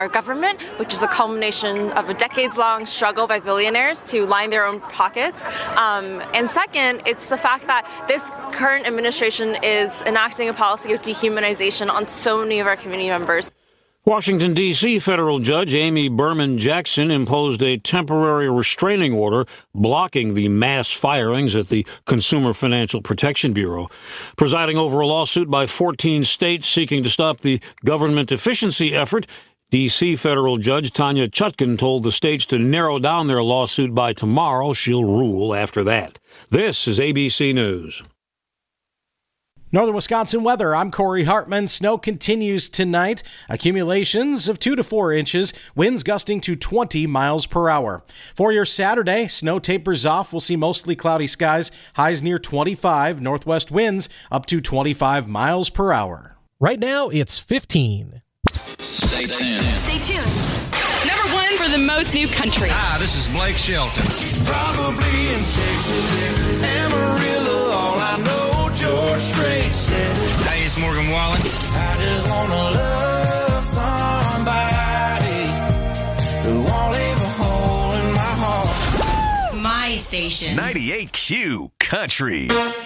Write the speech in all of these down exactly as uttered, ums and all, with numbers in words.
our government, which is a culmination of a decades-long struggle by billionaires to line their own pockets. Um, and second, it's the fact that this current administration is enacting a policy of dehumanization on so many of our community members. Washington, D C federal judge Amy Berman Jackson imposed a temporary restraining order blocking the mass firings at the Consumer Financial Protection Bureau. Presiding over a lawsuit by fourteen states seeking to stop the government efficiency effort, D C federal judge Tanya Chutkan told the states to narrow down their lawsuit by tomorrow. She'll rule after that. This is A B C News. Northern Wisconsin weather. I'm Corey Hartman. Snow continues tonight. Accumulations of two to four inches. Winds gusting to twenty miles per hour. For your Saturday, snow tapers off. We'll see mostly cloudy skies. Highs near twenty-five. Northwest winds up to twenty-five miles per hour. Right now, it's fifteen. Stay tuned. Stay tuned. Number one for the most new country. Hi, this is Blake Shelton. Probably in Texas, Amarillo, all I know. George Strait said it. Hey, it's Morgan Wallen. I just wanna love somebody who won't leave a hole in my heart. My station. ninety-eight Q Country.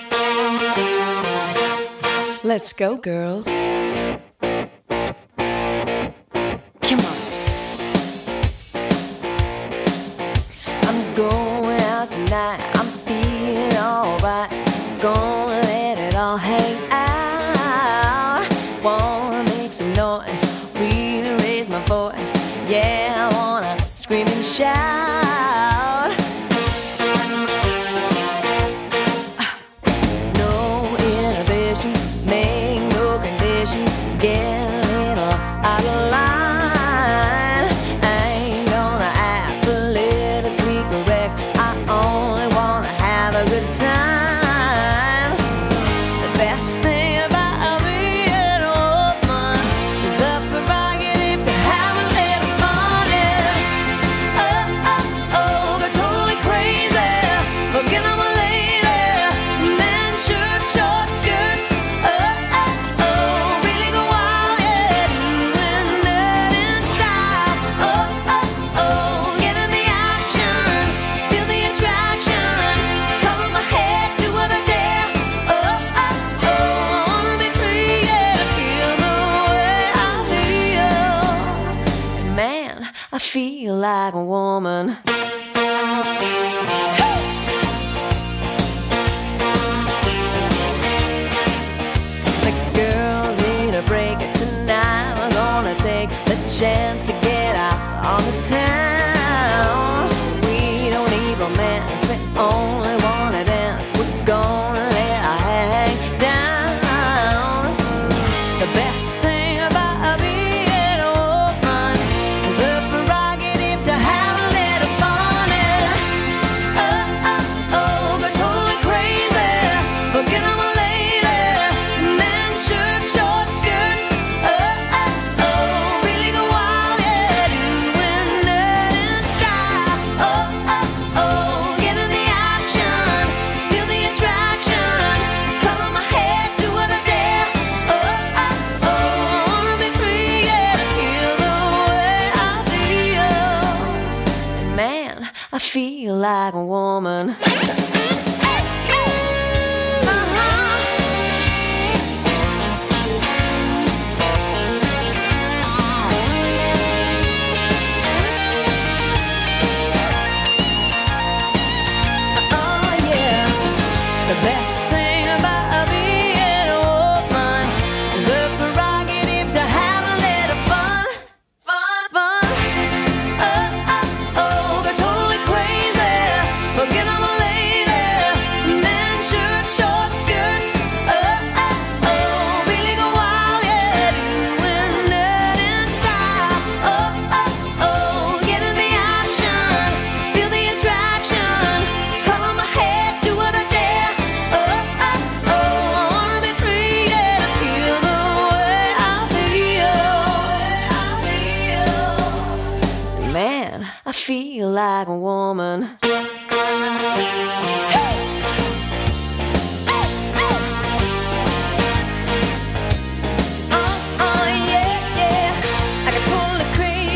Let's go, girls. Come on. I'm going out tonight. I'm feeling alright. Gonna let it all hang out. Wanna make some noise, really raise my voice. Yeah, I wanna scream and shout. No inhibitions, make no conditions. Get a little out of line. I ain't gonna act politically correct. I only wanna have a good time. Best thing about being a woman is the prerogative to have a little fun. Oh, oh, oh, they're totally crazy. Forget I'm a lady. Men, shirt, short skirts. Oh, oh, oh, really go wild, yeah. Doing that in style. Oh, oh, oh, get in the action. Feel the attraction. Color my head, do what I dare. Oh, I feel like a woman. The girls need a break tonight. We're gonna take the chance to get out on the town. We don't need romance, we only wanna dance. We're gonna let our hair hang down. The best thing about being a woman is the prerogative to have a little fun. Oh, oh, oh, they're totally crazy. Forget I'm a lady. Men, shirt, short skirts. Oh, oh, oh, really go wild, yeah. Doing that in style. Oh, oh, oh, get in the action. Feel the attraction. Color my head, do what I dare. Oh, oh, oh, I wanna be free, yeah. Feel the way I feel. Man, I feel like a woman. Oh yeah, the best thing about being a woman is the prerogative to have a little fun, fun, fun. Oh, oh, oh, they're totally crazy. Forget I'm a lady. Men, shirt, short skirts. Oh, oh, oh, really go wild, yeah. Doing that in style. Oh, oh, oh, get in the action. Feel the attraction. Color my head, do what I dare. Oh, oh, oh, I wanna be free, yeah. Feel the way I feel. Man, I feel like a woman. Oh, oh, yeah, yeah. I got totally crazy.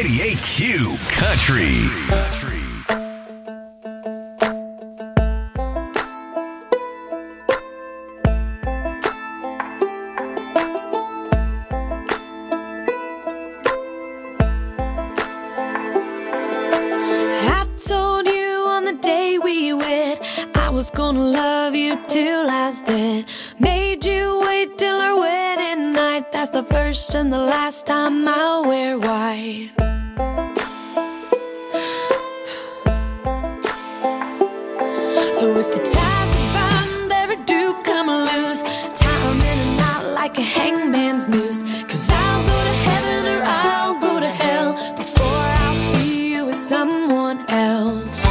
ninety-eight Q Country. I told you on the day we wed I was gonna love you till I was dead. Made you wait till our wedding night. That's the first and the last time I'll wear white. So if the ties of bond ever do come loose, tie 'em in a knot like a hangman's noose. 'Cause I'll go to heaven or I'll go to hell before I'll see you with someone else.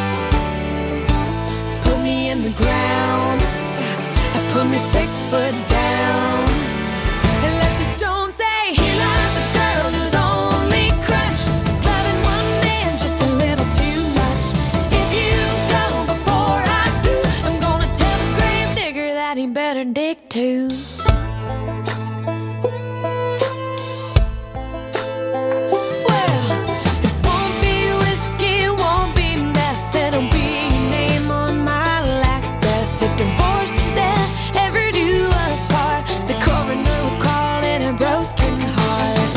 Put me in the ground, put me six foot down, and let the stone say, here lies a girl whose only crutch is loving one man just a little too much. If you go before I do, I'm gonna tell the grave digger that he better dig too. Well, it won't be whiskey, it won't be meth, it'll be your name on my last breath. If divorce or death ever do us part, the coroner will call it a broken heart.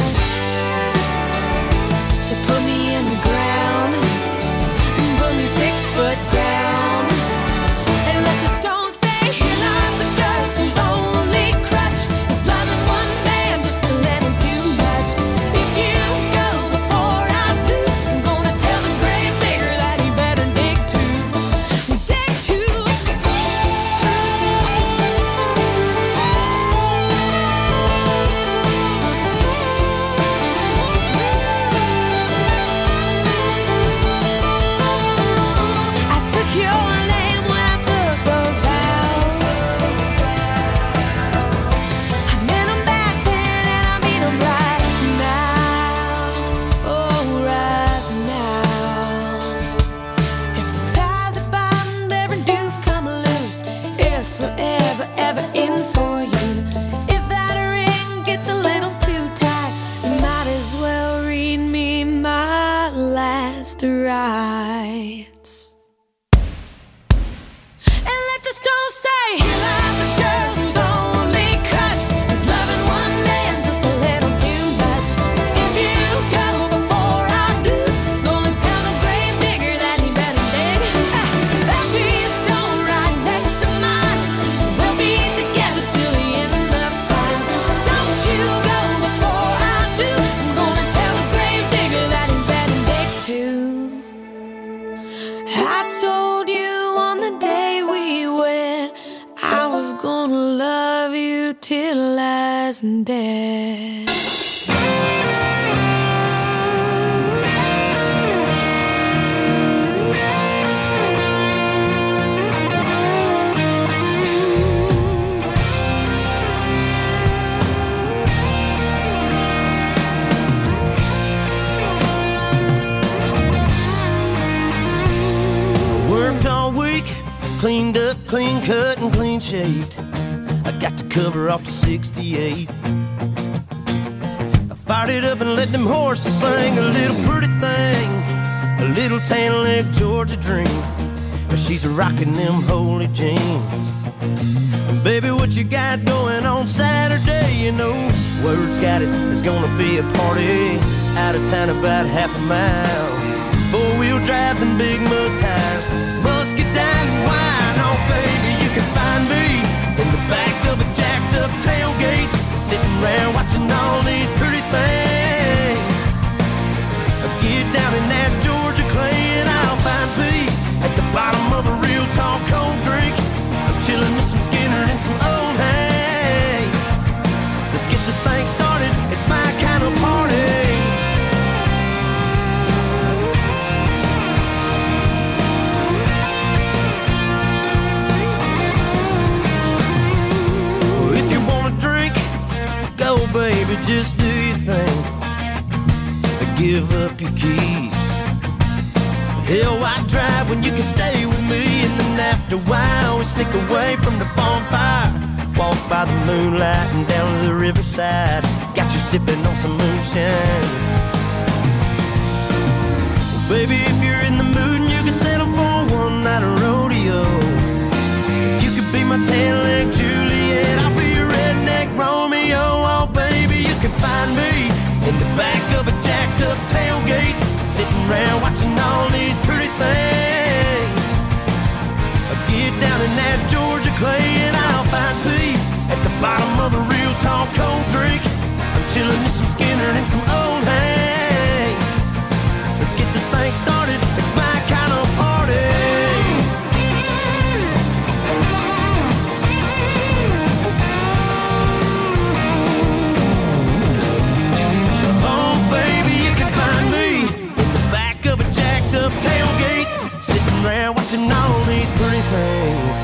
So put me in the ground, put me six foot down, and let the stone say, here lies the girl whose only crutch is loving one man just a little too much. If you go before I do, I'm gonna tell the grave digger that he better dig too, dig too. I took your name when I took those vows. I meant 'em back then and I mean 'em right now. Oh, right now. If the ties of bond ever do come loose, if forever ever ends for you, if that ring gets a little too tight, you might as well read me my last rites. And let the stone say, here lies a girl whose only crutch is loving one man just a little too much. If you go before I do, gonna tell the grave digger that he better dig. There'll be a stone right next to mine. We'll be together till the end of time. Don't you go before I do, I'm gonna tell the grave digger that he better dig too. I told you on the day we wed I was gonna love you till I was dead. Worked all week, cleaned up, clean cut, and clean shaved. I got to cover off the sixty-eight. I fired it up and let them horses sing a little pretty thing, a little tan leg Georgia dream. But she's rocking them holy jeans. And baby, what you got going on Saturday? You know, word's got it, there's gonna be a party out of town about half a mile. Four-wheel drives and big mud tires, muscadine and wine. Oh, baby, you can find me in the back of a jacked-up tailgate, sitting around watching all these pretty things. Get down in that Georgia clay and I'll find peace at the bottom of a real tall cold drink. I'm chilling with some Skinner and some old hay. Let's get this thing started, it's my kind of party. Baby, just do your thing. Give up your keys. Hell, why drive when you can stay with me? And then after a while, we sneak away from the bonfire, walk by the moonlight and down to the riverside. Got you sipping on some moonshine. Baby, if you're in the mood and you can settle for one night of rodeo, you could be my tan-leg Juliet, I'll be your redneck Romeo. Oh, baby, you can find me in the back of a jacked-up tailgate, sitting around watching all these pretty things. I get down in that Georgia clay and I'll find peace at the bottom of a real tall cold drink. I'm chilling with some Skinner and some old Hank. Let's get this thing started, it's my kind of party. Oh baby, you can find me in the back of a jacked up tailgate, sitting around watching all these pretty things.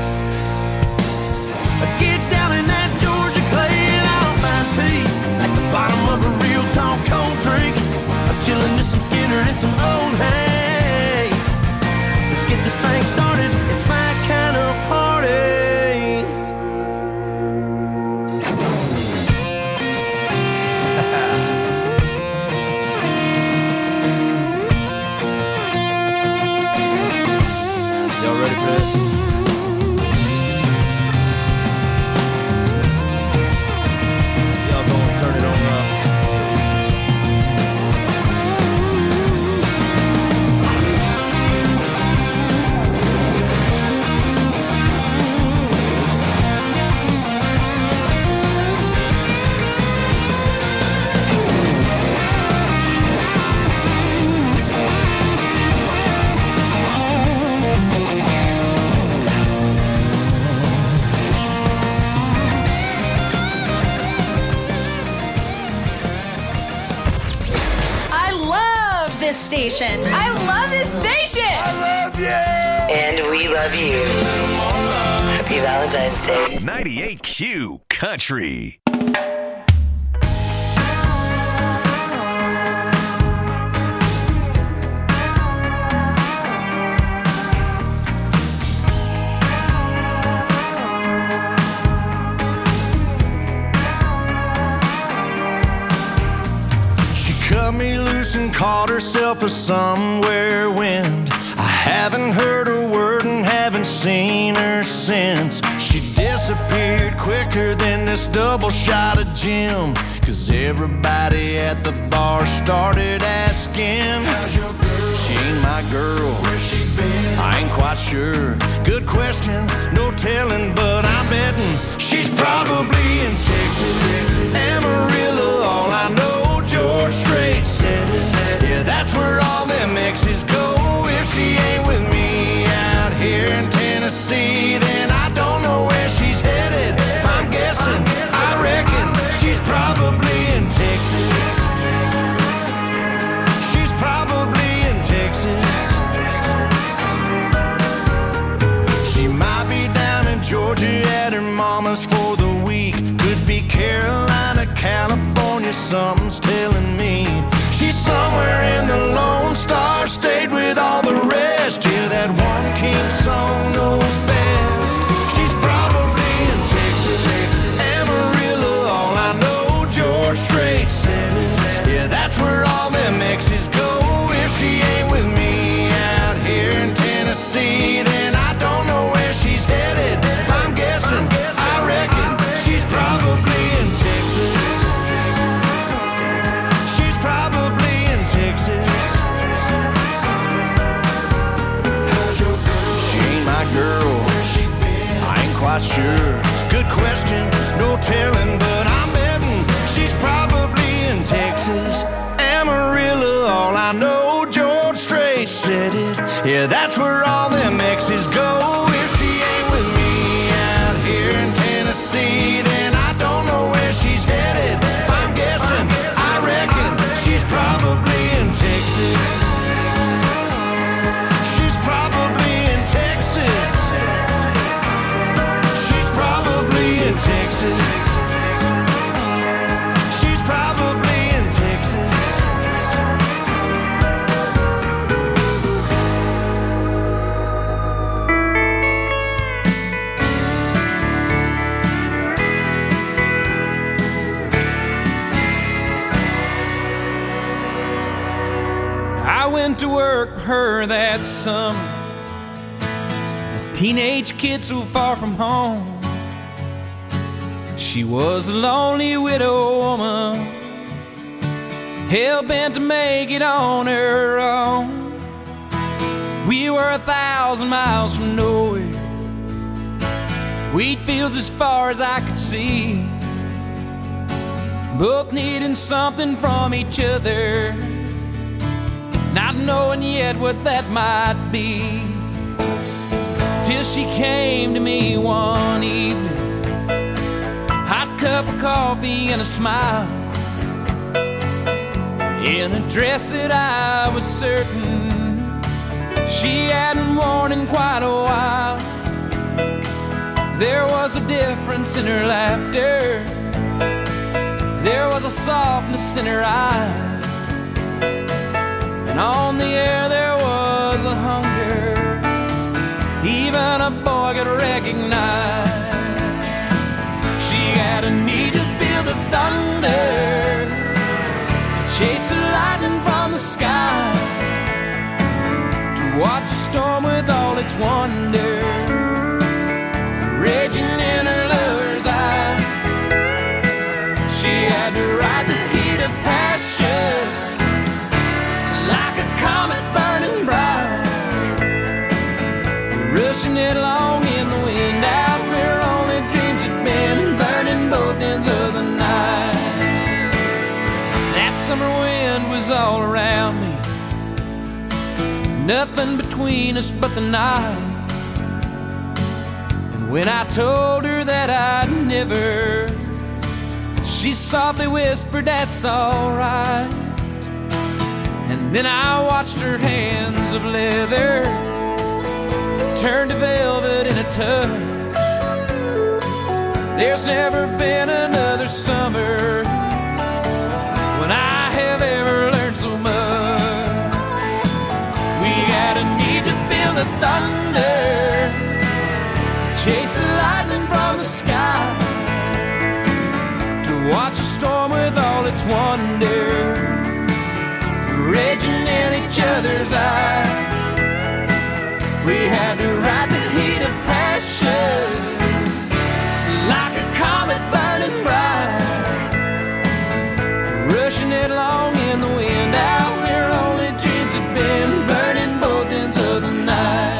I get down in that Georgia clay and I'll find peace at the bottom of a real tall cold drink. I'm chilling with some Skinner and some old hay. Let's get this thing started, it's my kind of party. Y'all ready for this? Y'all gonna turn it on up. I love this station. I love this station. I love you! And we love you. Happy Valentine's Day. ninety-eight Q Country. She cut me loose and caught herself a somewhere wind. I haven't heard a word and haven't seen her since. She disappeared quicker than this double shot of gin, 'cause everybody at the bar started asking, how's your girl? She ain't my girl. Where's she been? I ain't quite sure. Good question, no telling, but I'm betting she's probably in Texas, Amarillo. All I know, George Strait said it. Yeah, that's where all them exes go. If she ain't with me out here in Tennessee, then I don't know where she's headed. If I'm guessing, I reckon she's probably in Texas. She's probably in Texas. She might be down in Georgia at her mama's for the week. Could be Carolina, California, something's telling me. She's somewhere in the Lone Star State with all the rest. Yeah, that one king song knows best. She's probably in Texas, Amarillo. All I know, George Strait said it. Yeah, that's where all them exes go. If she ain't with me out here in Tennessee, then I don't know where she's headed. If I'm guessing, I reckon she's probably in Texas. She's probably in Texas. How's your girl? She ain't my girl. Where's she been? I ain't quite sure. Good question, no telling, but I'm betting she's probably in Texas, Amarillo. All I know, George Strait said it. Yeah, that's where all them exes go. If she ain't with me out here in Tennessee, then I don't know where she's headed. If I'm guessing, I reckon she's probably in Texas. She's probably in Texas. She's probably in Texas. She's probably in Texas. went to work for her that summer, a teenage kid so far from home. She was a lonely widow woman, hell-bent to make it on her own. We were a thousand miles from nowhere, wheat fields as far as I could see, both needing something from each other, not knowing yet what that might be. Till she came to me one evening, hot cup of coffee and a smile, in a dress that I was certain she hadn't worn in quite a while. There was a difference in her laughter, there was a softness in her eyes, and on the air there was a hunger even a boy could recognize. She had a need to feel the thunder, to chase the lightning from the sky, to watch the storm with all its wonder raging in her lover's eye. She had to ride the heat of passion like a comet burning bright, rushing it along in the wind out where only dreams had been, burning both ends of the night. That summer wind was all around me, nothing between us but the night. And when I told her that I'd never, she softly whispered, "That's all right." And then I watched her hands of leather turn to velvet in a touch. There's never been another summer when I have ever learned so much. We had a need to feel the thunder, to chase the lightning from the sky, to watch a storm with all its wonder raging in each other's eyes. We had to ride the heat of passion like a comet burning bright, rushing it along in the wind out where only dreams had been, burning both ends of the night.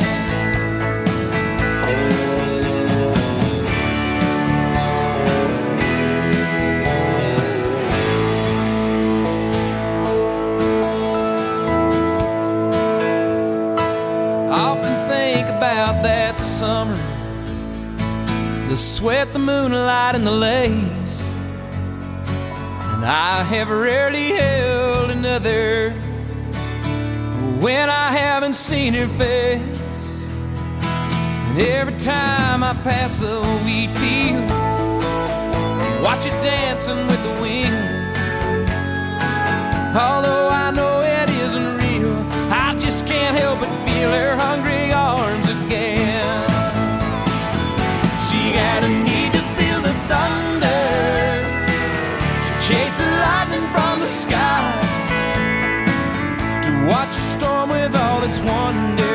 About that summer, the sweat, the moonlight, and the lace, and I have rarely held another when I haven't seen her face. And every time I pass a wheat field, watch it dancing with the wind, although I know it isn't real, I just can't help but feel her hungry arms again. She had a need to feel the thunder, to chase the lightning from the sky, to watch a storm with all its wonder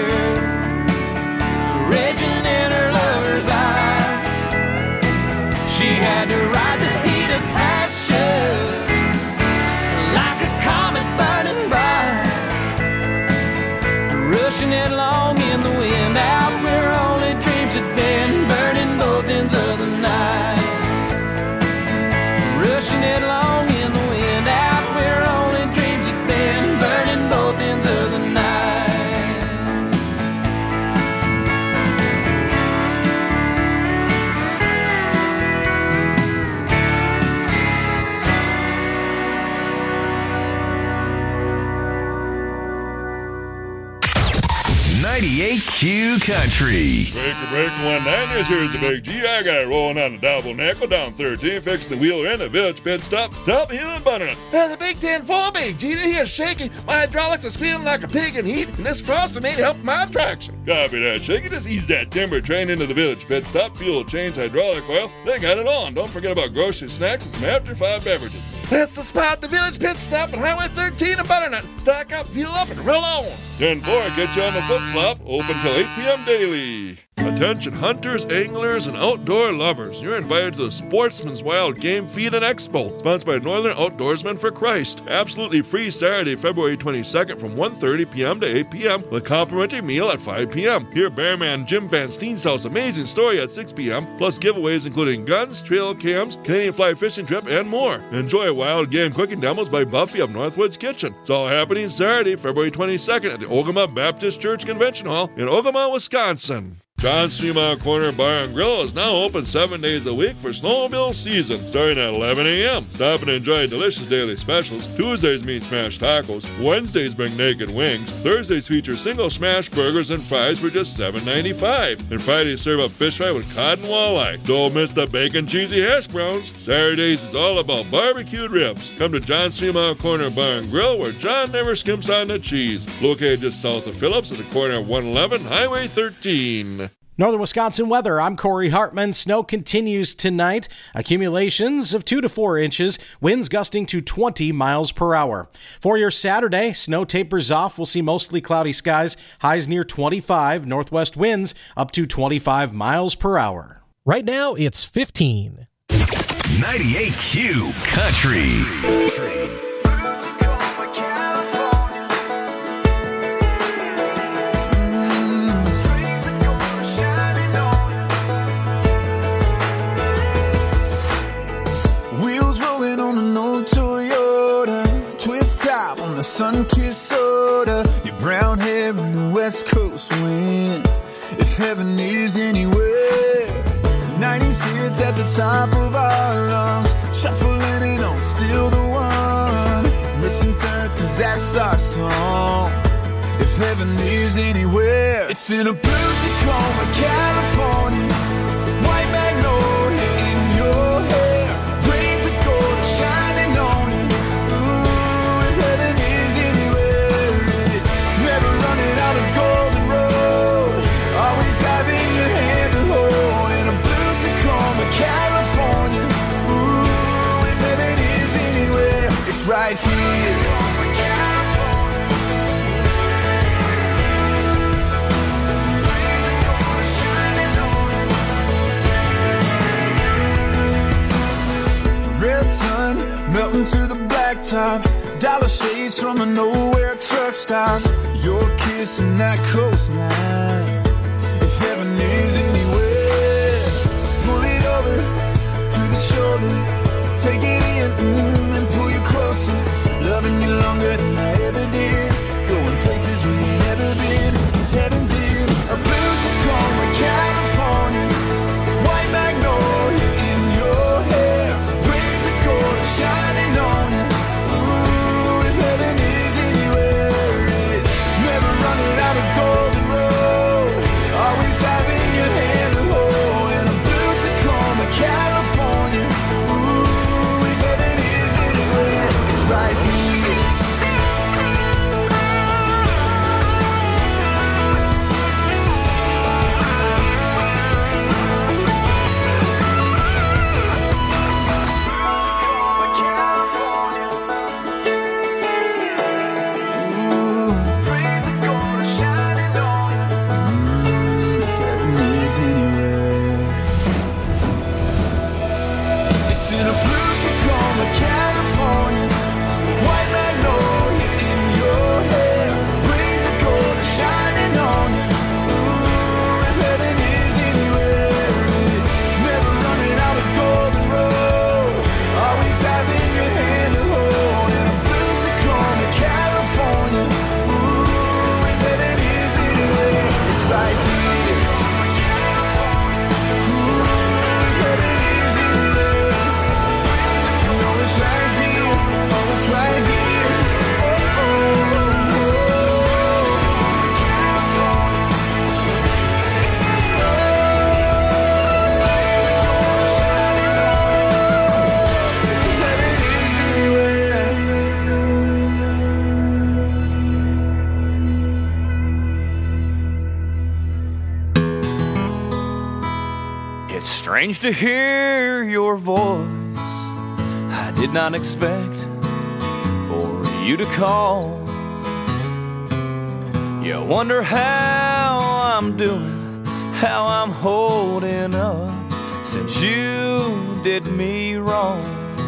raging in her lover's eye. She had to ride the heat of passion like a comet burning bright, rushing it along in the wind out where only dreams had been, burning both ends of the night, rushing it along in the wind out where only dreams had been, burning both ends of the night. ninety-eight Q Country. Breaker, breaker, one niners, here's the big G. I got it rolling on the double nickel down thirteen, fixing the wheeler in the village pit stop, top hill and butternut. Uh, the Big Ten four big G, he is shaking. My hydraulics are squealing like a pig in heat, and this frosting ain't helping my traction. Copy that, shaky. Just ease that timber train into the village pit stop, fuel change, hydraulic oil. They got it on. Don't forget about grocery snacks and some after five beverages. That's the spot, the Village Pit Stop on Highway thirteen in Butternut. Stock up, fuel up, and roll on. ten four, get you on the flip-flop, open till eight p.m. daily. Attention hunters, anglers, and outdoor lovers. You're invited to the Sportsman's Wild Game Feed and Expo, sponsored by Northern Outdoorsmen for Christ. Absolutely free Saturday, February twenty-second from one thirty p.m. to eight p.m. with complimentary meal at five p.m. Hear Bearman Jim Van Steen's house amazing story at six p.m. plus giveaways including guns, trail cams, Canadian fly fishing trip, and more. Enjoy wild game cooking demos by Buffy of Northwoods Kitchen. It's all happening Saturday, February twenty-second at the Ogama Baptist Church Convention Hall in Ogama, Wisconsin. John's Fremont Corner Bar and Grill is now open seven days a week for snowmobile season, starting at eleven a.m. Stop and enjoy delicious daily specials. Tuesdays meet smash tacos. Wednesdays bring naked wings. Thursdays feature single smash burgers and fries for just seven ninety-five. And Fridays serve up fish fry with cod and walleye. Don't miss the bacon cheesy hash browns. Saturdays is all about barbecued ribs. Come to John's Fremont Corner Bar and Grill where John never skimps on the cheese. Located just south of Phillips at the corner of one eleven Highway thirteen. Northern Wisconsin weather. I'm Corey Hartman. Snow continues tonight. Accumulations of two to four inches. Winds gusting to twenty miles per hour. For your Saturday, snow tapers off. We'll see mostly cloudy skies. Highs near twenty-five. Northwest winds up to twenty-five miles per hour. Right now, it's fifteen. ninety-eight Q Country. Sun-kissed soda, your brown hair in the West Coast wind. If heaven is anywhere, nineties hits at the top of our lungs, shuffling it on, still the one. Missing turns, cause that's our song. If heaven is anywhere, it's in a blue Tacoma, California. White magnolia in your hair, rays of gold shining on you. Golden road, always having your hand to hold in a blue Tacoma, California. Ooh, if heaven is anywhere, it's right here. Red sun melting to the blacktop, dollar shades from a nowhere truck stop. Your kiss on that coastline. If heaven is anywhere, pull it over to the shoulder to take it in mm, and pull you closer. Loving you longer than I ever did. Going places we've never been. Cause heaven's in a blue Tacoma, California. White magnolia in your hair, rays of gold shining on you. Ooh, if heaven is anywhere, it's never running out of golden road, always having your hand to hold in a blue Tacoma, California. Ooh, if heaven is anywhere, it's right here. Strange to hear your voice. I did not expect for you to call. You wonder how I'm doing, how I'm holding up since you did me wrong.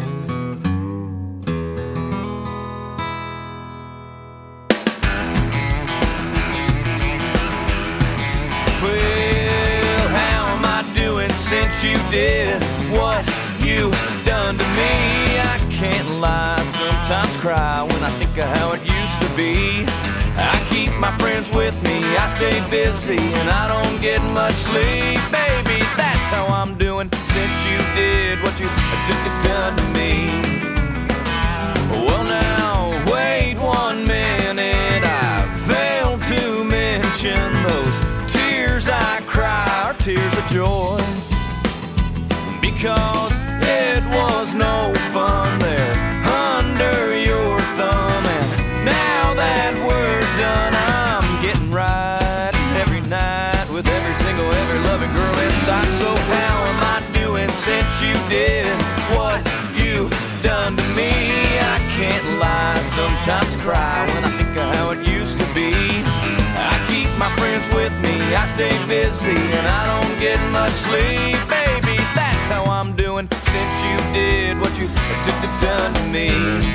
Well, how am I doing since you did what you done to me? I can't lie, sometimes cry when I think of how it used to be. I keep my friends with me, I stay busy, and I don't get much sleep. Baby, that's how I'm doing since you did what you done to me. Well now, wait one minute, I failed to mention those tears I cry are tears of joy, because it was no fun there under your thumb. And now that we're done, I'm getting right every night with every single, every loving girl inside. So how am I doing since you did what you done to me? I can't lie, sometimes cry when I think of how it used to be. I keep my friends with me, I stay busy, and I don't get much sleep. Baby, that's how I'm doing since you did what you done to me.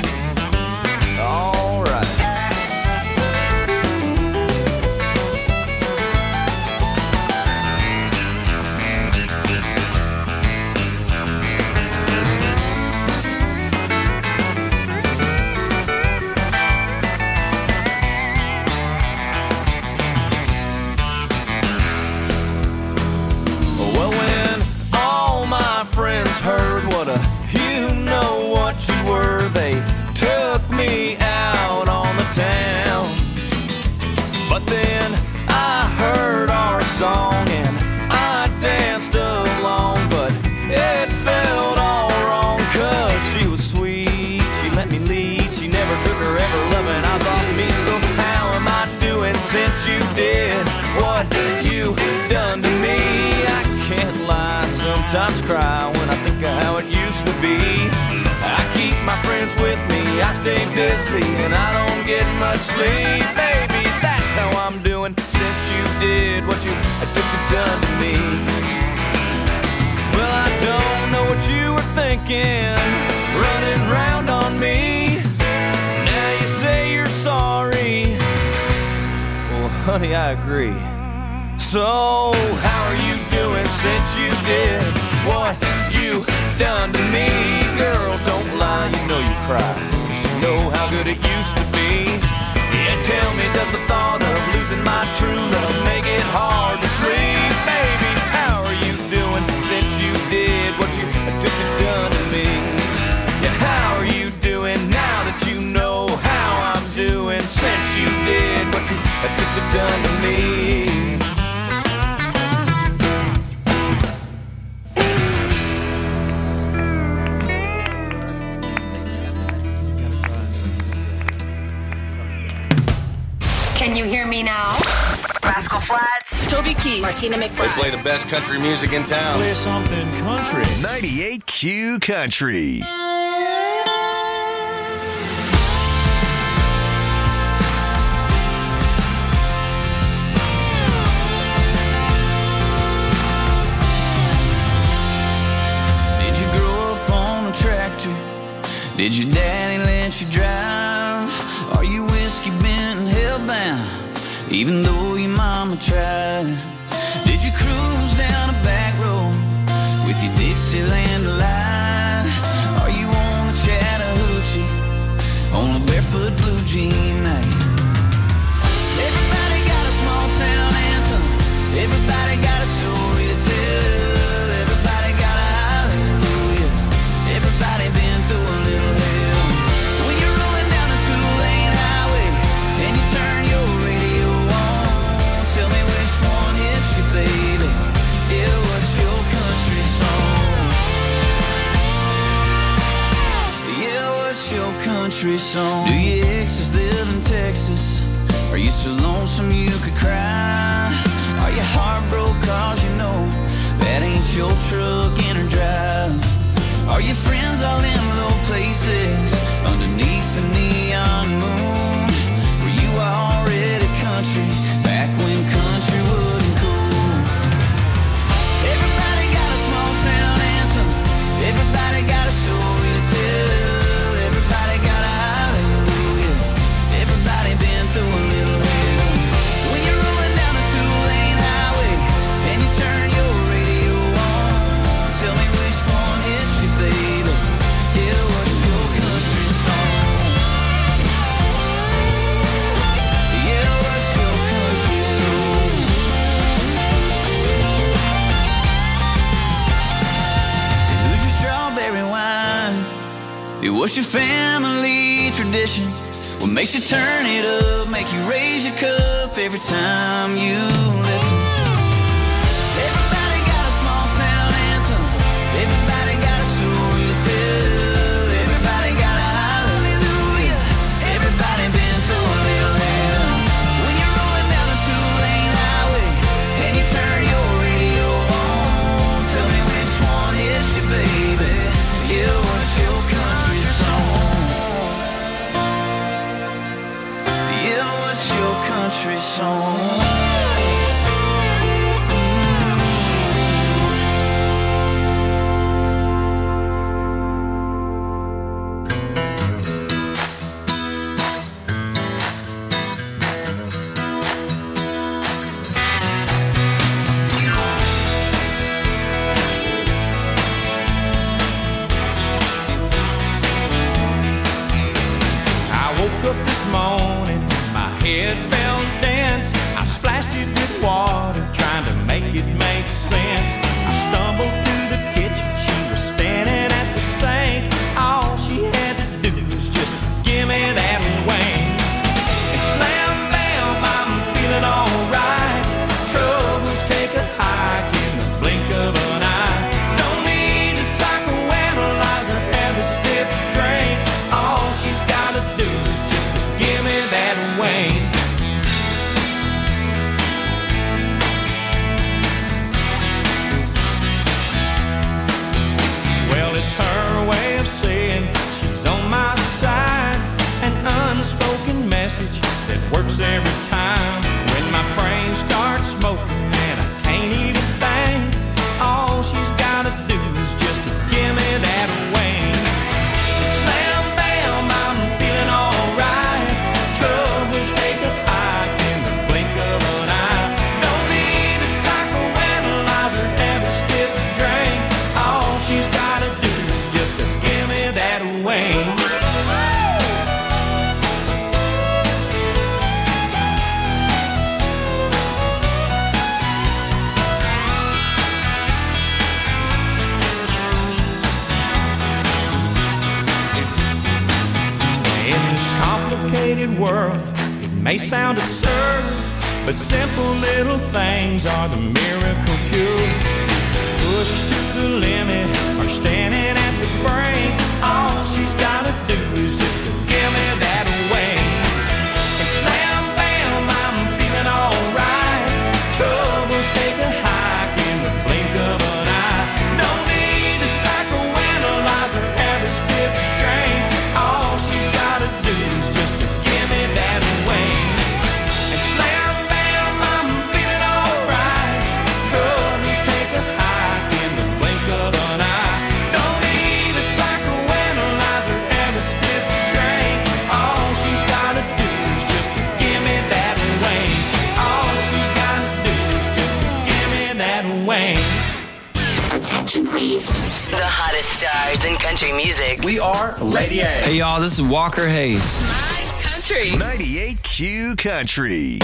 All right. Heard what a you know what you were, they took me out on the town. But then I heard our song and I danced along, but it felt all wrong, cause she was sweet, she let me lead, she never took her ever loving eyes off me. So how am I doing since you did what you done to me? I can't lie, sometimes cry when I think of how it used to be. I keep my friends with me, I stay busy, and I don't get much sleep. Baby, that's how I'm doing since you did what you done to me. Well, I don't know what you were thinking, running round on me. Now you say you're sorry. Well, honey, I agree. So, how are you doing since you did what you done to me? Girl, don't lie, you know you cry, 'cause you know how good it used to be. Yeah, tell me, does the thought of losing my true love make it hard to sleep? Baby, how are you doing since you did what you done to me? Yeah, how are you doing now that you know how I'm doing since you did what you done to me? Can you hear me now? Rascal Flatts, Toby Keith, Martina They McBride. play the best country music in town. Play something country. ninety-eight Q Country. Did you grow up on a tractor? Did your daddy let you drive? Are you whiskey bent and hellbound, even though your mama tried? Did you cruise down a back road with your Dixieland light? Are you on the Chattahoochee on a barefoot blue jean night? Everybody got a small town anthem, everybody got a story to tell, everybody got a hallelujah, everybody been through a little hell. When you're rolling down a two-lane highway and you turn your radio on, tell me which one hits you, baby. Yeah, what's your country song? Yeah, what's your country song? Do your exes live in Texas? Are you so lonesome you could cry? Are you heartbroken cause you know that ain't your truck in or drive? Are your friends all in low places? station. What makes you turn it up, make you raise your cup every time you listen. Everybody got a small town anthem. Everybody got a story to tell. Everybody got a hallelujah. Everybody been through a little hell. When you're rolling down a two-lane highway and you turn your radio on, tell me which one is your baby. Yeah, what's your country song? Yeah, what's your country song? Up this morning, my head felt dense. I splashed it with water, trying to make it make sense. I stumbled to the kitchen, she was standing at the sink. All she had to do was just give me that wing. And slam bam, I'm feeling alright. Troubles take a hike in the blink of an eye. Don't need to psychoanalyze or have a stiff drink. All she's gotta do is give me that wing. Well, it's her way of saying she's on my side. An unspoken message that works every time. When my brain starts smoking and I can't even think, all she's gotta do is just give me that wing. Slam bam, I'm feeling alright. Troubles take a hike in the blink of an eye. Don't need a psychoanalyze or have a stiff drink. All she's gotta do is just to give me that wing. In this complicated world, it may sound absurd, but simple little things are the miracle cure. Pushed to the limit or standing at the brink, all she's gotta do is just to give me that wing. And slam bam, I'm feeling alright. Troubles take a hike in the blink of an eye. No need to psychoanalyze or have a stiff drink. All she's gotta do is just to give me that wing. And slam bam, I'm feeling alright. Troubles take a hike in the blink of an eye. Don't need a psychoanalyze or have a stiff drink. All she's gotta do is just to give me that wing. All she's gotta do is just to give me that wing. Attention, please. The hottest stars in country music. We are Lady A. Hey y'all, this is Walker Hayes. Country. ninety-eight Q Country.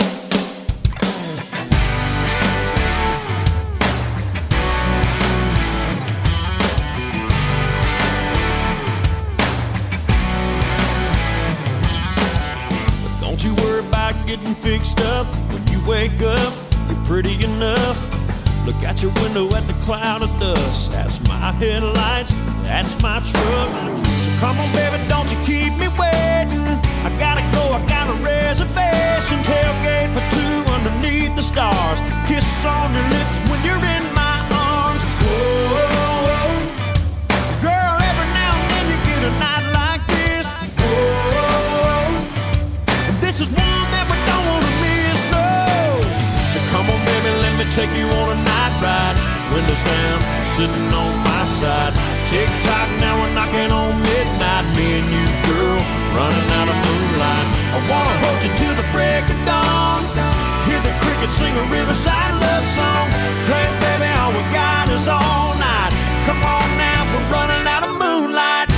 Don't you worry about getting fixed up. When you wake up, you're pretty enough. Look out your window at the cloud of dust. That's my headlights, that's my truck. So come on, baby, don't you keep me waiting. I gotta go, I got a reservation. Tailgate for two underneath the stars. Kiss on your lips when you're in my arms. Whoa, girl, every now and then you get a night like this. Whoa, and this is one that we don't wanna miss, no. So come on, baby, let me take you on a night ride. Windows down, sitting on my side. Tick-tock, now we're knocking on midnight. Me and you, girl, running out of moonlight. I wanna hold you till the break of dawn. Hear the crickets sing a riverside love song. Hey, baby, all we got is all night. Come on now, we're running out of moonlight.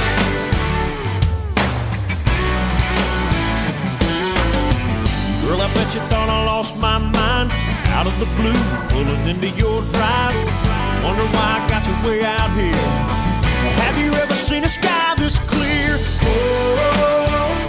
Girl, I bet you thought I lost my mind. Out of the blue, pulling into your drive. Wonder why I got you way out here. Have you ever seen a sky this clear? Oh,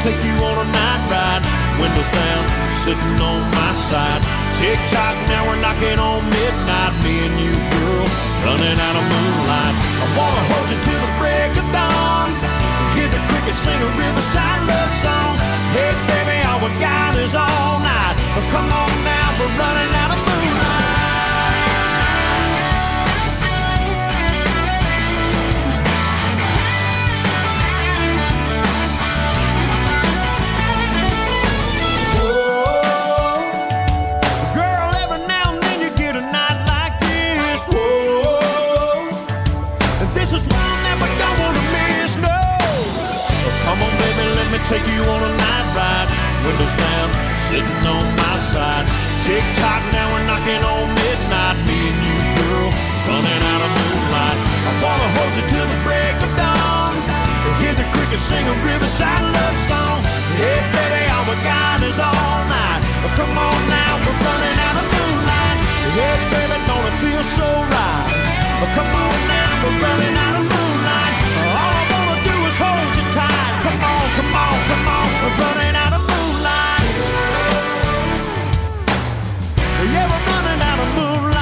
take you on a night ride. Windows down, sitting on my side. Tick-tock, now we're knocking on midnight. Me and you, girl, running out of moonlight. I wanna hold you till the break of dawn. Hear the crickets sing a riverside love song. Hey, baby, all we got is all night. Oh, come on now, we're running out of moonlight. Take you on a night ride, windows down, sitting on my side. Tick-tock, now we're knocking on midnight. Me and you, girl, running out of moonlight. I wanna hold you till the break of dawn. Hear the crickets sing a riverside love song. Hey, baby, all we got is all night. Oh, come on now, we're running out of moonlight. Hey, baby, don't it feel so right? Oh, come on now, we're running out of moonlight. All I wanna do is hold you tight. Come on, come on, come on, we're running out of moonlight. Yeah, we're running out of moonlight.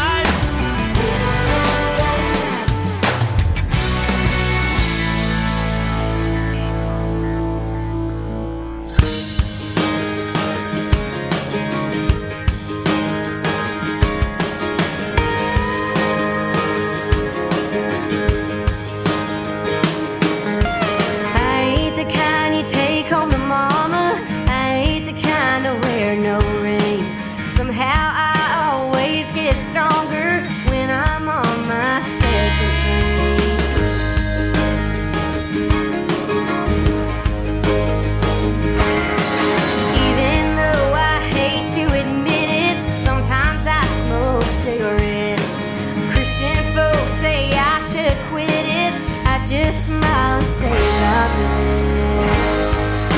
Stronger when I'm on my second train. Even though I hate to admit it, sometimes I smoke cigarettes. Christian folks say I should quit it. I just smile and say God bless.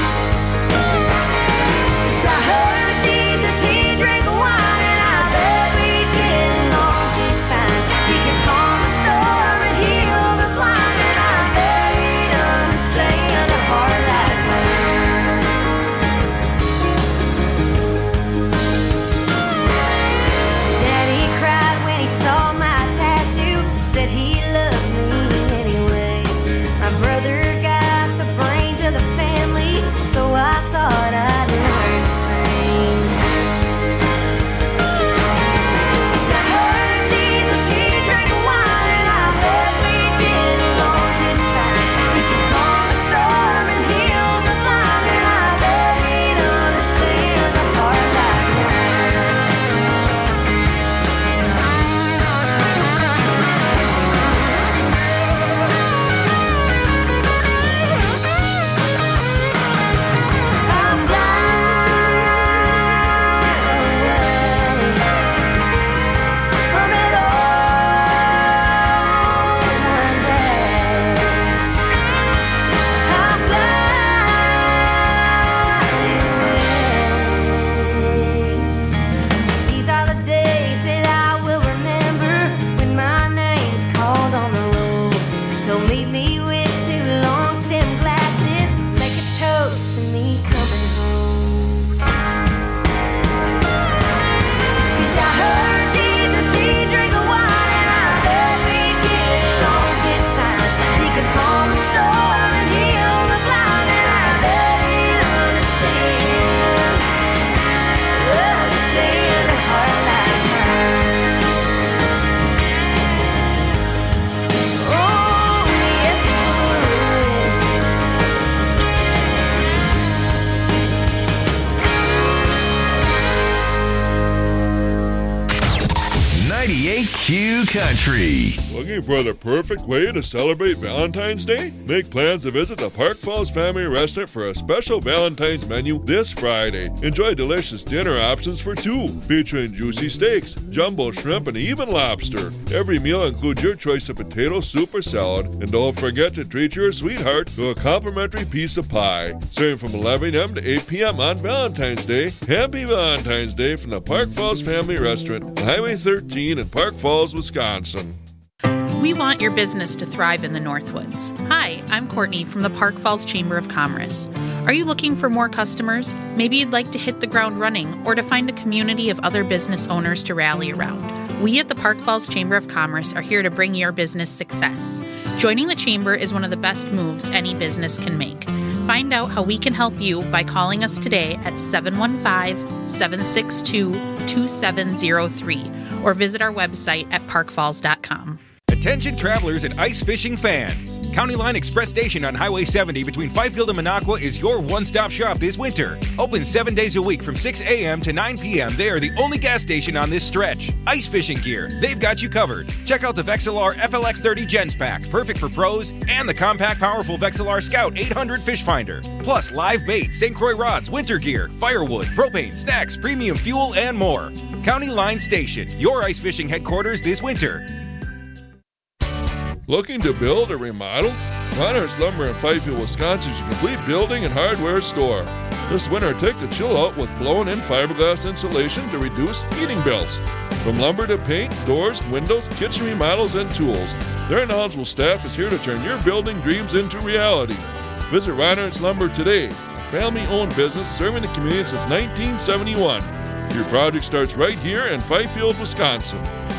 'Cause I heard Jesus, he drank wine, and I bet we get along just fine. He can calm the storm and heal the blind, and I bet he'd understand a heart like mine. Daddy cried when he saw my tattoo, said he loved me anyway. My brother got the brains of the family, so I thought I'd learn to sing. 'Cause I heard Jesus, he drank wine, and I bet we get along just fine. He can calm the storm and heal the blind, and I bet he'd understand a heart like mine. I'm from it all one day. I'll fly. These are the days that I will remember when my name's called on the road. They'll meet me with two long stem glasses, make a toast to me coming home. 'Cause I heard Jesus, he drank the wine, and I bet we get along just fine. He could calm the storm and heal the blind, and I bet he'd understand, understand a heart like mine. Oh, yes he would. ninety-eight Q Country. Looking for the perfect way to celebrate Valentine's Day? Make plans to visit the Park Falls Family Restaurant for a special Valentine's menu this Friday. Enjoy delicious dinner options for two, featuring juicy steaks, jumbo shrimp, and even lobster. Every meal includes your choice of potato soup or salad, and don't forget to treat your sweetheart to a complimentary piece of pie. Serving from eleven a.m. to eight p.m. on Valentine's Day. Happy Valentine's Day from the Park Falls Family Restaurant, Highway thirteen in Park Falls, Wisconsin. We want your business to thrive in the Northwoods. Hi, I'm Courtney from the Park Falls Chamber of Commerce. Are you looking for more customers? Maybe you'd like to hit the ground running or to find a community of other business owners to rally around. We at the Park Falls Chamber of Commerce are here to bring your business success. Joining the Chamber is one of the best moves any business can make. Find out how we can help you by calling us today at seven one five, seven six two, two seven zero three or visit our website at park falls dot com. Attention travelers and ice fishing fans. County Line Express Station on Highway seventy between Fifield and Minocqua is your one-stop shop this winter. Open seven days a week from six a.m. to nine p.m. They are the only gas station on this stretch. Ice fishing gear, they've got you covered. Check out the Vexilar F L X thirty Gens Pack, perfect for pros, and the compact, powerful Vexilar Scout eight hundred Fish Finder. Plus live bait, Saint Croix rods, winter gear, firewood, propane, snacks, premium fuel, and more. County Line Station, your ice fishing headquarters this winter. Looking to build or remodel? Reinhardt's Lumber in Fifield, Wisconsin is your complete building and hardware store. This winter, take the chill out with blown-in fiberglass insulation to reduce heating bills. From lumber to paint, doors, windows, kitchen remodels, and tools, their knowledgeable staff is here to turn your building dreams into reality. Visit Reinhardt's Lumber today, a family-owned business serving the community since nineteen seventy-one. Your project starts right here in Fifield, Wisconsin.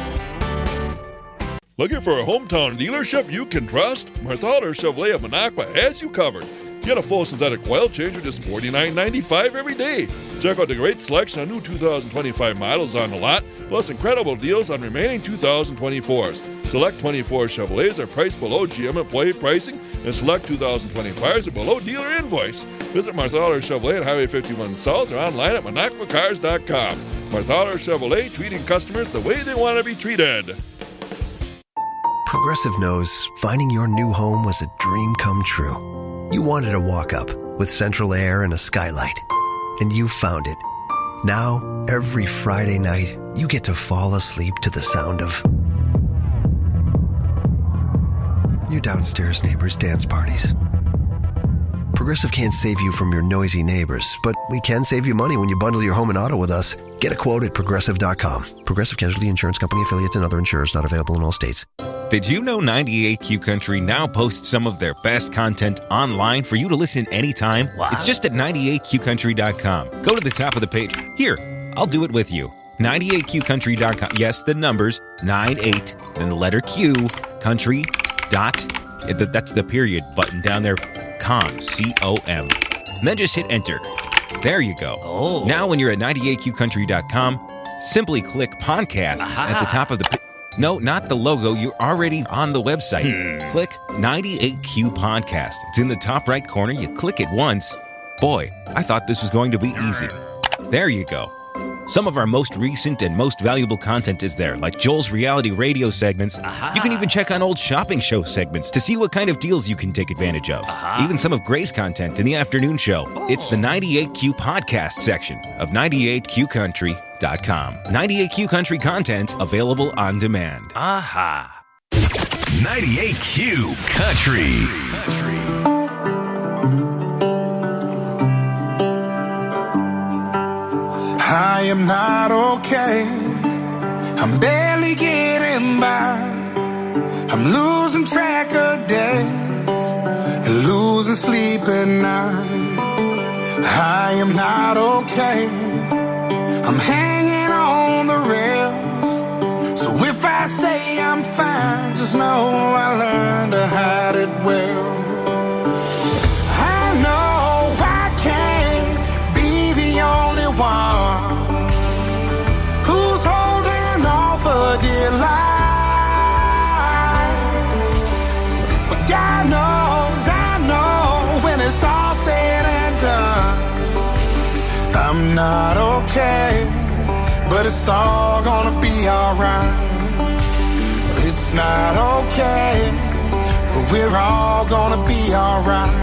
Looking for a hometown dealership you can trust? Marthaler Chevrolet of Minocqua has you covered. Get a full synthetic oil change for just forty-nine ninety-five every day. Check out the great selection of new two thousand twenty-five models on the lot, plus incredible deals on remaining two thousand twenty-fours. Select twenty-four Chevrolets are priced below G M employee pricing, and select two thousand twenty-fives are below dealer invoice. Visit Marthaler Chevrolet on Highway fifty-one South or online at minocqua cars dot com. Marthaler Chevrolet, treating customers the way they want to be treated. Progressive knows finding your new home was a dream come true. You wanted a walk-up with central air and a skylight, and you found it. Now, every Friday night, you get to fall asleep to the sound of your downstairs neighbors' dance parties. Progressive can't save you from your noisy neighbors, but we can save you money when you bundle your home and auto with us. Get a quote at progressive dot com. Progressive Casualty Insurance Company affiliates and other insurers not available in all states. Did you know ninety-eight Q Country now posts some of their best content online for you to listen anytime? Wow. It's just at ninety-eight q country dot com. Go to the top of the page. Here, I'll do it with you. ninety-eight q country dot com. Yes, the numbers, ninety-eight, then the letter Q, country, dot, that's the period button down there, com, C O M. And then just hit enter. There you go. Oh. Now when you're at ninety-eight q country dot com, simply click podcasts Aha. at the top of the page. No, not the logo. You're already on the website. Hmm. Click ninety-eight Q Podcast. It's in the top right corner. You click it once. Boy, I thought this was going to be easy. There you go. Some of our most recent and most valuable content is there, like Joel's reality radio segments. Aha. You can even check on old shopping show segments to see what kind of deals you can take advantage of. Aha. Even some of Gray's content in the afternoon show. Oh. It's the ninety-eight Q Podcast section of ninety-eight q country dot com. ninety-eight Q Country content available on demand. Aha. ninety-eight Q Country. Country. I am not okay. I'm barely getting by. I'm losing track of days and losing sleep at night. I am not okay. I'm hanging on the rails. So if I say I'm fine, just know I learned to hide it well. I know I can't be the only one who's holding on for dear life. But God knows, I know when it's all said and done, I'm not okay, but it's all gonna be alright. It's not okay, but we're all gonna be alright.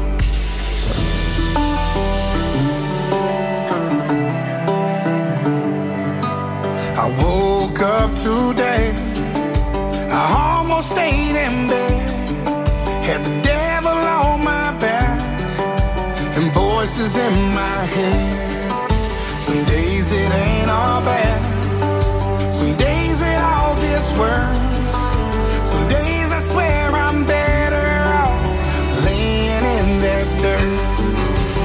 I woke up today, I almost stayed in bed, had the devil on my back and voices in my head. Some days it ain't all bad, some days it all gets worse. Some days I swear I'm better off laying in that dirt.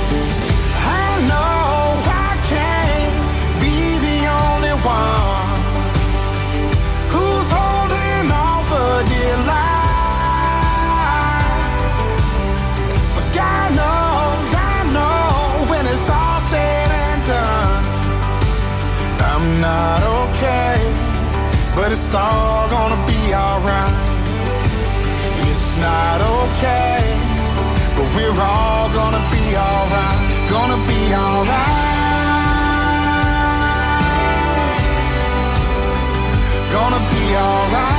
but it's all gonna be alright. It's not okay, but we're all gonna be alright. Gonna be alright. Gonna be alright.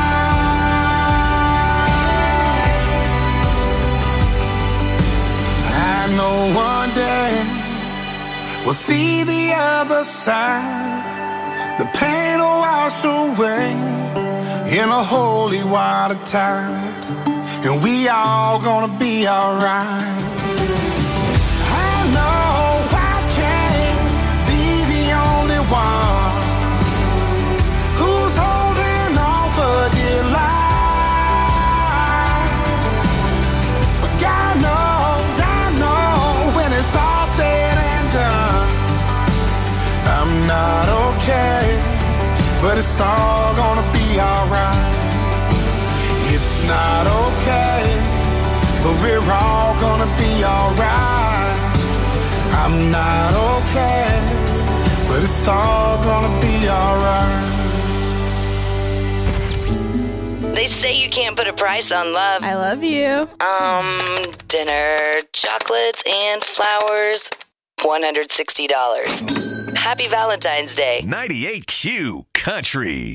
I know one day we'll see the other side. The pain will wash away in a holy water tide, and we all gonna be alright. I know I can't be the only one who's holding on for dear life, but God knows, I know, when it's all said and done, I'm not okay, but it's all gonna be alright. It's not okay, but we're all gonna be alright. I'm not okay, but it's all gonna be alright. They say you can't put a price on love. I love you. Um, dinner, chocolates, and flowers, one hundred sixty dollars. Happy Valentine's Day. ninety-eight Q Country.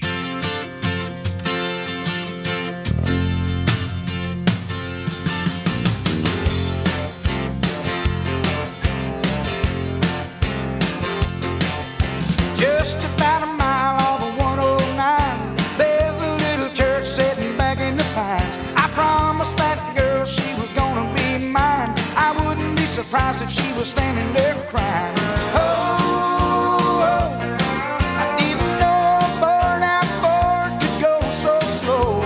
Just about a mile off of one oh nine, there's a little church sitting back in the pines. I promised that girl she was gonna be mine. I wouldn't be surprised if she was standing there crying. Oh, oh, I didn't know a burnout Ford could go so slow.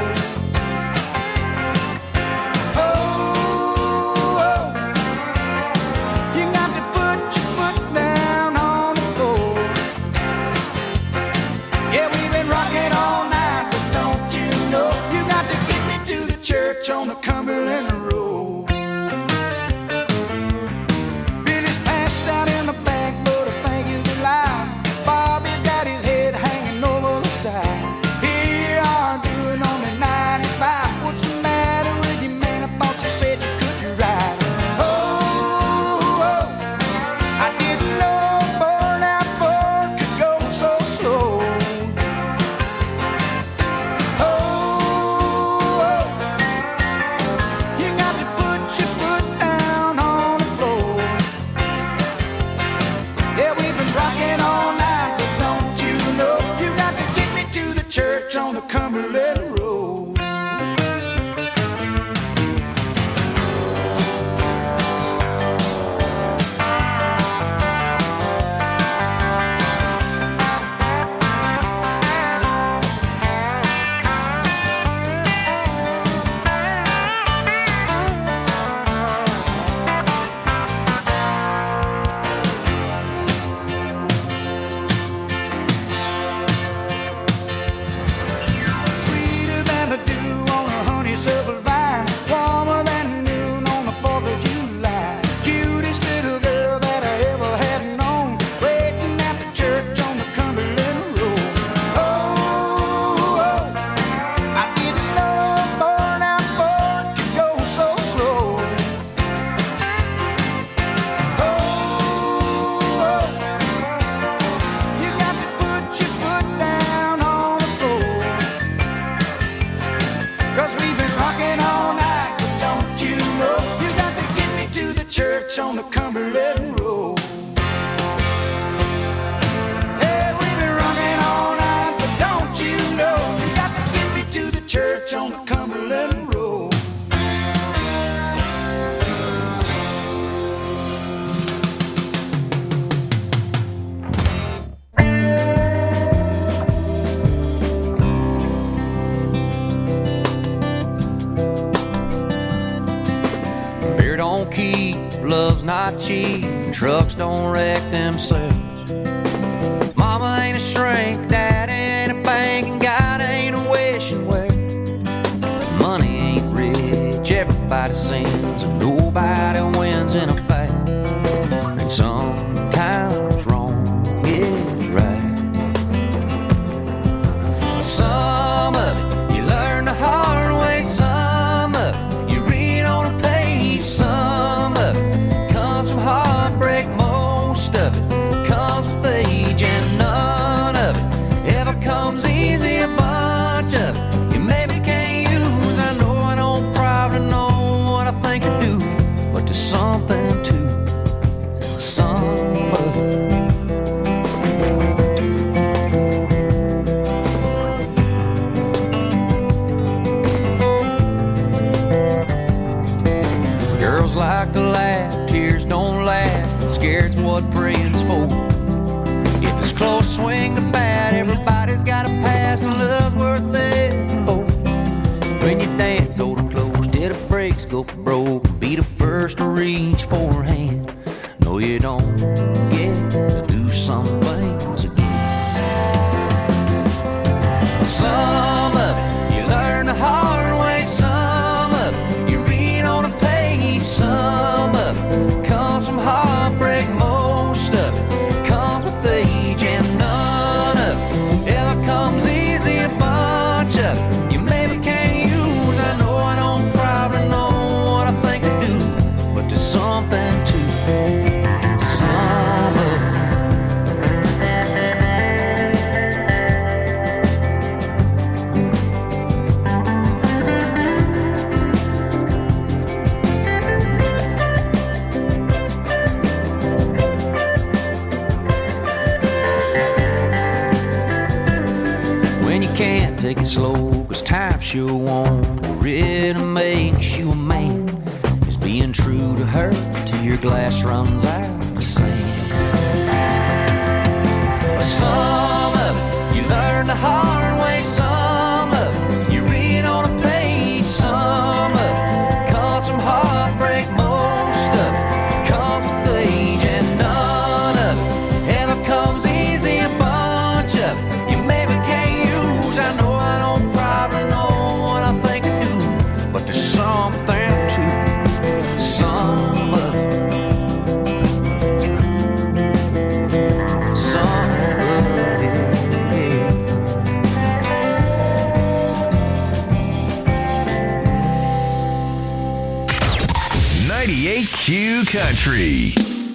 Oh, oh, you got to put your foot down on the floor. Yeah, we've been rocking all night, but don't you know, you got to get me to the church on the Cumberland Road. Billy's passed out in the back, but I think he's alive. Bobby's got his head hanging over the side. Here you are doing only ninety-five. What's the matter with you, man? I thought you said you could ride. Oh, oh, I didn't know a burnout Ford could go so slow. Oh, oh, you got to put your foot down on the floor. Yeah, we've been rocking all night, but don't you know, you got to get me to the church on the Cumberland Road. Sweeter than the dew on a honeysuckle vine, warmer than noon on the fourth of July. Cutest little girl that I ever had known, waiting at the church on the Cumberland Road. Oh, oh, I didn't know a burnout Ford could go so slow. Oh, oh, you got to put your foot down on the floor. Cause we've been rocking all night, but don't you know, you got to get me to the church on the Cumberland Road. Yeah, we've been rocking all night, but don't you know, you got to get me to the church on the Cumberland Road. Beer don't keep, love's not cheap, trucks don't wreck themselves. Mama ain't a shrink, daddy ain't a bank, and God ain't a wishing well. Money ain't rich, everybody sins, and nobody wins in a fight. And sometimes wrong is right. Some comes easy, a bunch of it you maybe can't use. I know I don't probably know what I think I do, but there's something to some of it. Girls like to laugh, tears don't last, and scared's what praying's for. If it's close, swing the bat, everybody's got a pass, and love's worth living for. When you dance, hold it close till the brakes go for broke. Be the first to reach for a hand. No, you don't get to do some things again. Some of it you learn the hard way, some of it you read on a page, some of it comes from heartbreak, most of it comes with age, and none of it ever comes easy. A bunch of it you maybe can't use. I know I don't probably know what I think I do, but there's something to some of it. When you can't take it slow, cause time sure won't really makes you a man. Is being true to her till your glass runs out of sand. Some of it you learn the hard way, some of it you read on a page, some of it comes from heartbreak, most of it comes with age, and none of it ever comes easy. A bunch of it you maybe can't use. I know I don't probably know what I think I do, but there's something to some of it. Some of it, yeah. ninety-eight Q Country.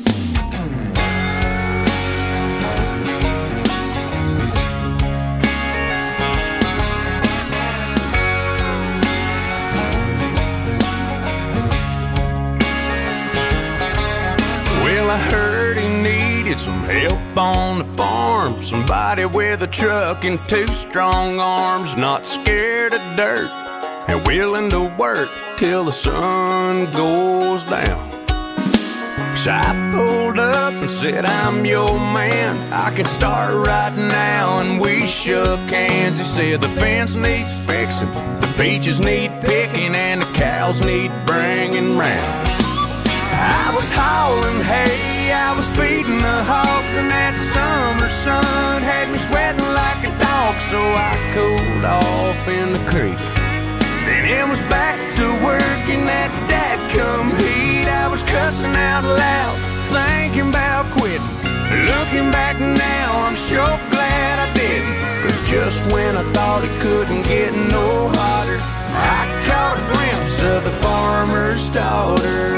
Well, I heard he needed some help on the farm. Somebody with a truck and two strong arms, not scared of dirt and willing to work till the sun goes down. So I pulled up and said, I'm your man, I can start right now, and we shook hands. He said the fence needs fixing, the beaches need picking, and the cows need bringing round. I was hauling hay, I was feeding the hogs, and that summer sun had me sweating like a dog, so I cooled off in the creek. Then it was back to work in that dadcum heat. I was cussing out loud, thinking about quitting. Looking back now, I'm sure glad I didn't, cause just when I thought it couldn't get no hotter, I caught a glimpse of the farmer's daughter.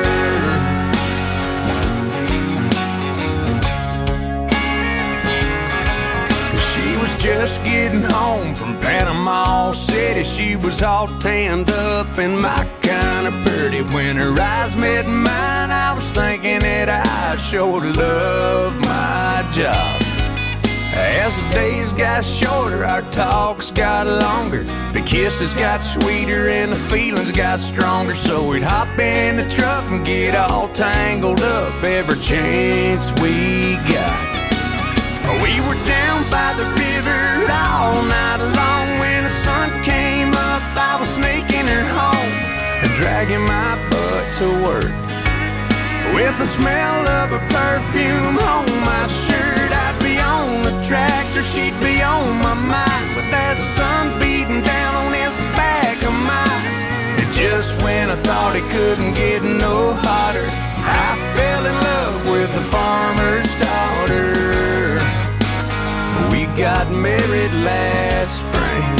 She was just getting home from Panama City. She was all tanned up and my kind of pretty. When her eyes met mine, I was thinking that I sure love my job. As the days got shorter, our talks got longer. The kisses got sweeter and the feelings got stronger. So we'd hop in the truck and get all tangled up every chance we got. We were down by the river all night long. When the sun came up, I was sneaking her home and dragging my butt to work. With the smell of her perfume on my shirt, I'd be on the tractor, she'd be on my mind, with that sun beating down on his back of mine. And just when I thought it couldn't get no hotter, I fell in love with the farmer's daughter. We got married last spring.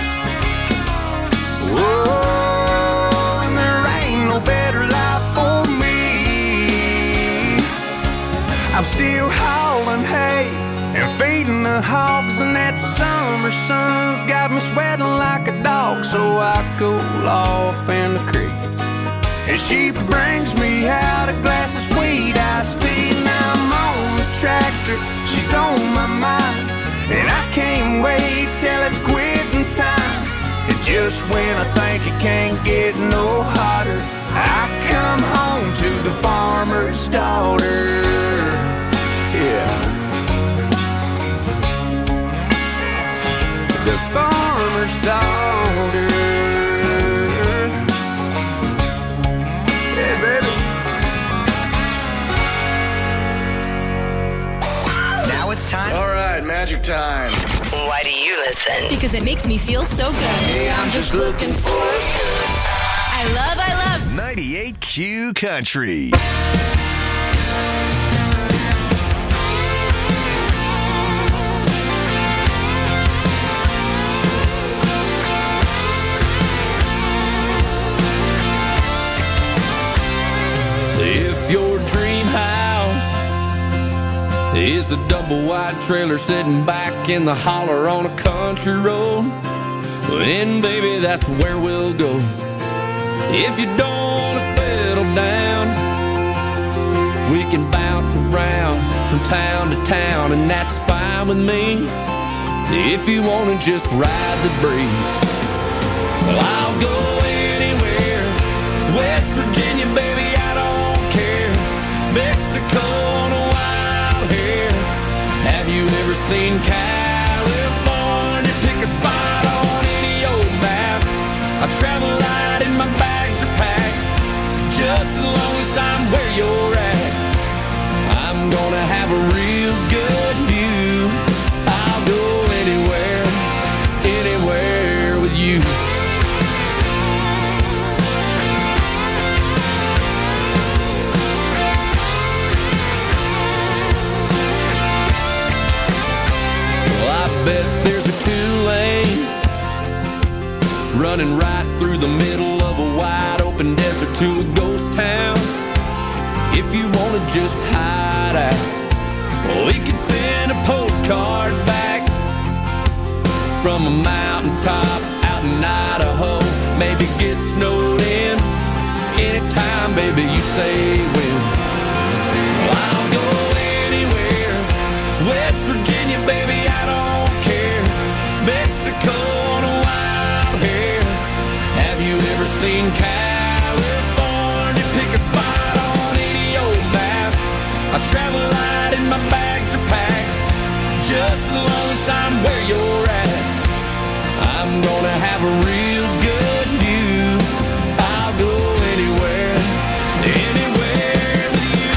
Whoa, and there ain't no better life for me. I'm still hauling hay and feeding the the hogs and that summer sun's got me sweating like a dog. So I cool off in the creek, and she brings me out a glass of sweet iced tea. Now I'm on the tractor, she's on my mind, and I can't wait till it's quitting time. And just when I think it can't get no hotter, I come home to the farmer's daughter. Yeah. The farmer's daughter. Yeah, baby. Now it's time. All right, magic time. Why do you listen? Because it makes me feel so good. Hey, I'm just looking for a good time. I love, I love ninety-eight Q Country. If your dream house is a double wide trailer sitting back in the holler on a country road, then baby, that's where we'll go. If you don't want to settle down, we can bounce around from town to town, and that's fine with me. If you want to just ride the breeze, well, I'll go anywhere. West Virginia, baby, I don't care. Mexico on a wild hair. Have you ever seen California? Pick a spot on any old map. I travel light and my bags are packed. Just as long as I'm where you're at, I'm gonna have a real good view. I'll go anywhere, anywhere with you. Bet there's a two-lane running right through the middle of a wide open desert to a ghost town. If you want to just hide out, well, we can send a postcard back from a mountaintop out in Idaho. Maybe get snowed in anytime, baby, you say when. Well, I'll go anywhere. West Virginia, baby, I don't Mexico on a wild hair. Have you ever seen California? Pick a spot on any old map. I travel light and my bags are packed. Just as long as I'm where you're at, I'm gonna have a real good view. I'll go anywhere, anywhere with you.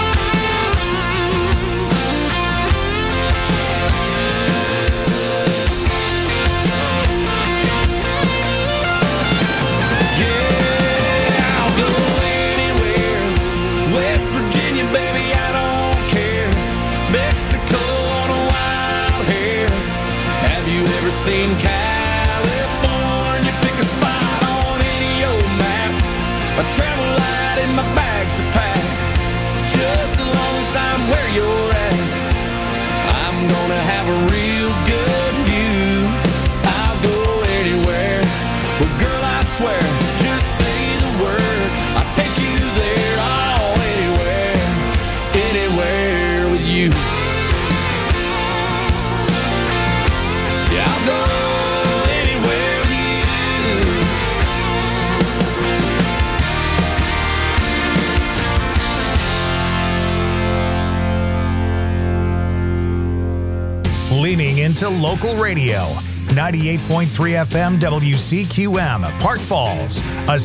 Seen California, pick a spot on any old map. I travel light and my bags are packed. Just as long as I'm where you're at, I'm gonna have a real good view. I'll go anywhere. Well, girl, I swear, just say the word, I'll take you there. Oh, anywhere, anywhere with you. I'll go anywhere with you. Leaning into local radio. ninety-eight point three F M W C Q M, Park Falls. A